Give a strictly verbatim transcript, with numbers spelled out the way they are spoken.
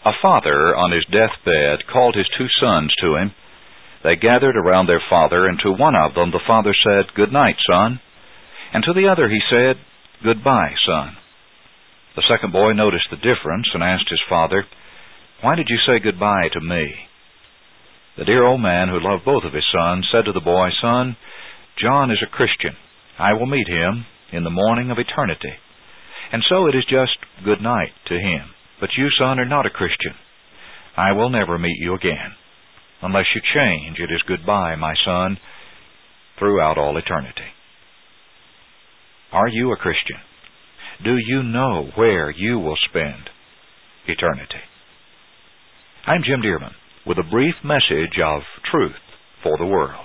A father on his deathbed called his two sons to him. They gathered around their father, and to one of them the father said, "Good night, son." And to the other he said, "Goodbye, son." The second boy noticed the difference and asked his father, "Why did you say goodbye to me?" The dear old man, who loved both of his sons, said to the boy, "Son, John is a Christian. I will meet him in the morning of eternity. And so it is just good night to him. But you, son, are not a Christian. I will never meet you again. Unless you change, it is goodbye, my son, throughout all eternity." Are you a Christian? Do you know where you will spend eternity? I'm Jim Dearman with a brief message of truth for the world.